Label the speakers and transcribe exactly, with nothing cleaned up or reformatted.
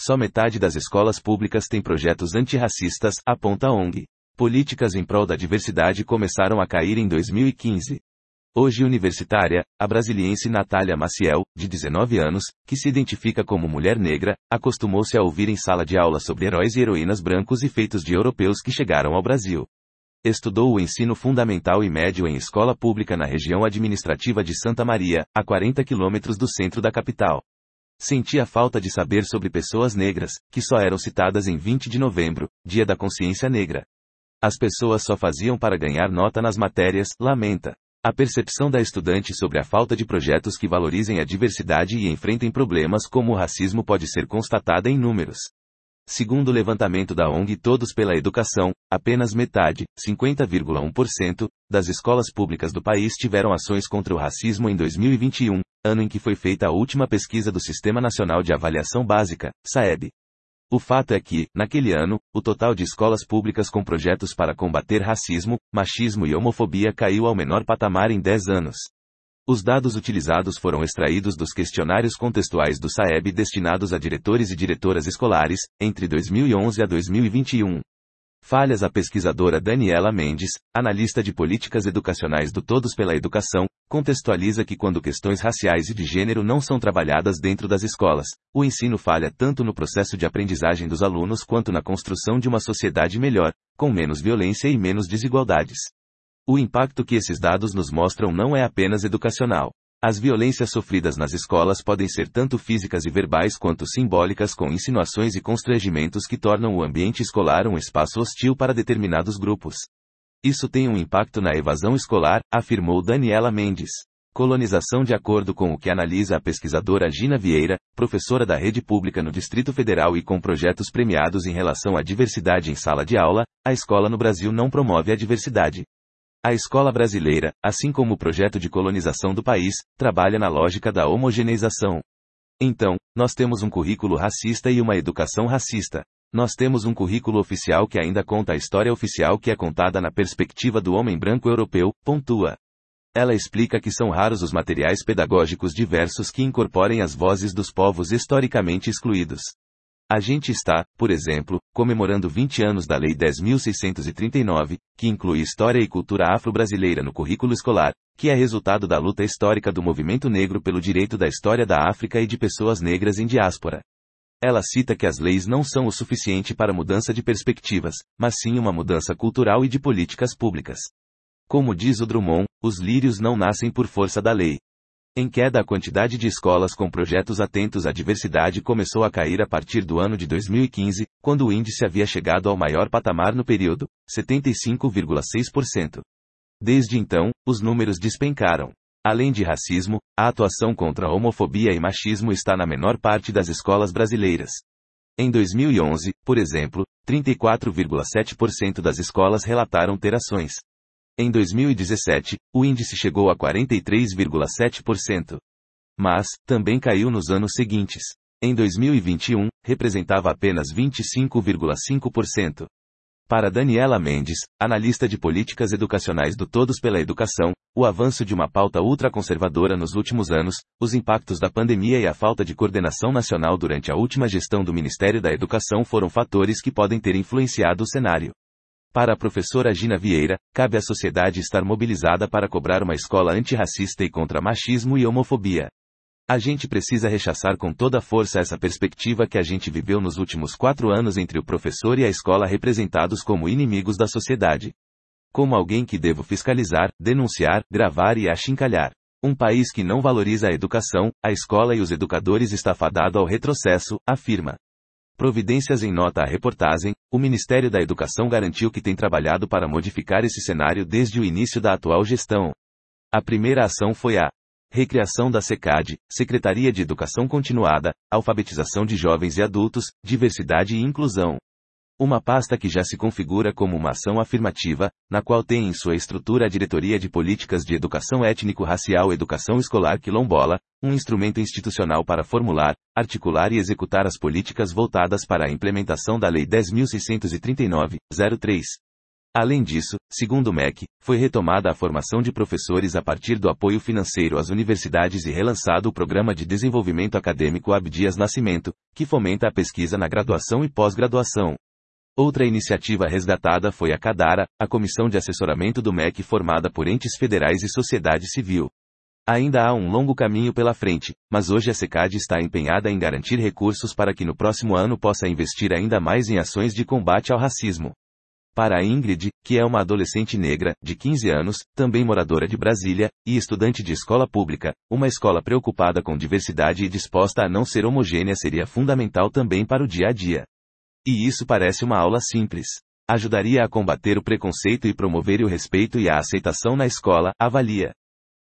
Speaker 1: Só metade das escolas públicas tem projetos antirracistas, aponta a O N G. Políticas em prol da diversidade começaram a cair em dois mil e quinze. Hoje universitária, a brasiliense Natália Maciel, de dezenove anos, que se identifica como mulher negra, acostumou-se a ouvir em sala de aula sobre heróis e heroínas brancos e feitos de europeus que chegaram ao Brasil. Estudou o ensino fundamental e médio em escola pública na região administrativa de Santa Maria, a quarenta quilômetros do centro da capital. Sentia falta de saber sobre pessoas negras, que só eram citadas em vinte de novembro, Dia da Consciência Negra. As pessoas só faziam para ganhar nota nas matérias, lamenta. A percepção da estudante sobre a falta de projetos que valorizem a diversidade e enfrentem problemas como o racismo pode ser constatada em números. Segundo o levantamento da O N G Todos pela Educação, apenas metade, cinquenta vírgula um por cento, das escolas públicas do país tiveram ações contra o racismo em dois mil e vinte e um, ano em que foi feita a última pesquisa do Sistema Nacional de Avaliação Básica, SAEB. O fato é que, naquele ano, o total de escolas públicas com projetos para combater racismo, machismo e homofobia caiu ao menor patamar em dez anos. Os dados utilizados foram extraídos dos questionários contextuais do SAEB destinados a diretores e diretoras escolares, entre dois mil e onze a dois mil e vinte e um. Falhas. A pesquisadora Daniela Mendes, analista de políticas educacionais do Todos pela Educação, contextualiza que quando questões raciais e de gênero não são trabalhadas dentro das escolas, o ensino falha tanto no processo de aprendizagem dos alunos quanto na construção de uma sociedade melhor, com menos violência e menos desigualdades. O impacto que esses dados nos mostram não é apenas educacional. As violências sofridas nas escolas podem ser tanto físicas e verbais quanto simbólicas, com insinuações e constrangimentos que tornam o ambiente escolar um espaço hostil para determinados grupos. Isso tem um impacto na evasão escolar, afirmou Daniela Mendes. Colonização. De acordo com o que analisa a pesquisadora Gina Vieira, professora da rede pública no Distrito Federal e com projetos premiados em relação à diversidade em sala de aula, a escola no Brasil não promove a diversidade. A escola brasileira, assim como o projeto de colonização do país, trabalha na lógica da homogeneização. Então, nós temos um currículo racista e uma educação racista. Nós temos um currículo oficial que ainda conta a história oficial que é contada na perspectiva do homem branco europeu, pontua. Ela explica que são raros os materiais pedagógicos diversos que incorporem as vozes dos povos historicamente excluídos. A gente está, por exemplo, comemorando vinte anos da Lei dez mil seiscentos e trinta e nove, que inclui história e cultura afro-brasileira no currículo escolar, que é resultado da luta histórica do movimento negro pelo direito da história da África e de pessoas negras em diáspora. Ela cita que as leis não são o suficiente para mudança de perspectivas, mas sim uma mudança cultural e de políticas públicas. Como diz o Drummond, os lírios não nascem por força da lei. Em queda, a quantidade de escolas com projetos atentos à diversidade começou a cair a partir do ano de dois mil e quinze, quando o índice havia chegado ao maior patamar no período, setenta e cinco vírgula seis por cento. Desde então, os números despencaram. Além de racismo, a atuação contra a homofobia e machismo está na menor parte das escolas brasileiras. Em dois mil e onze, por exemplo, trinta e quatro vírgula sete por cento das escolas relataram ter ações. Em dois mil e dezessete, o índice chegou a quarenta e três vírgula sete por cento. Mas, também caiu nos anos seguintes. Em dois mil e vinte e um, representava apenas vinte e cinco vírgula cinco por cento. Para Daniela Mendes, analista de políticas educacionais do Todos pela Educação, o avanço de uma pauta ultraconservadora nos últimos anos, os impactos da pandemia e a falta de coordenação nacional durante a última gestão do Ministério da Educação foram fatores que podem ter influenciado o cenário. Para a professora Gina Vieira, cabe à sociedade estar mobilizada para cobrar uma escola antirracista e contra machismo e homofobia. A gente precisa rechaçar com toda a força essa perspectiva que a gente viveu nos últimos quatro anos entre o professor e a escola representados como inimigos da sociedade. Como alguém que devo fiscalizar, denunciar, gravar e achincalhar. Um país que não valoriza a educação, a escola e os educadores está fadado ao retrocesso, afirma. Providências. Em nota à reportagem, o Ministério da Educação garantiu que tem trabalhado para modificar esse cenário desde o início da atual gestão. A primeira ação foi a recriação da SECAD, Secretaria de Educação Continuada, Alfabetização de Jovens e Adultos, Diversidade e Inclusão. Uma pasta que já se configura como uma ação afirmativa, na qual tem em sua estrutura a Diretoria de Políticas de Educação Étnico-Racial e Educação Escolar Quilombola, um instrumento institucional para formular, articular e executar as políticas voltadas para a implementação da Lei dez mil seiscentos e trinta e nove, zero três. Além disso, segundo o M E C, foi retomada a formação de professores a partir do apoio financeiro às universidades e relançado o Programa de Desenvolvimento Acadêmico Abdias Nascimento, que fomenta a pesquisa na graduação e pós-graduação. Outra iniciativa resgatada foi a CADARA, a Comissão de Assessoramento do M E C formada por entes federais e sociedade civil. Ainda há um longo caminho pela frente, mas hoje a SECAD está empenhada em garantir recursos para que no próximo ano possa investir ainda mais em ações de combate ao racismo. Para a Ingrid, que é uma adolescente negra, de quinze anos, também moradora de Brasília, e estudante de escola pública, uma escola preocupada com diversidade e disposta a não ser homogênea seria fundamental também para o dia a dia. E isso parece uma aula simples. Ajudaria a combater o preconceito e promover o respeito e a aceitação na escola, avalia.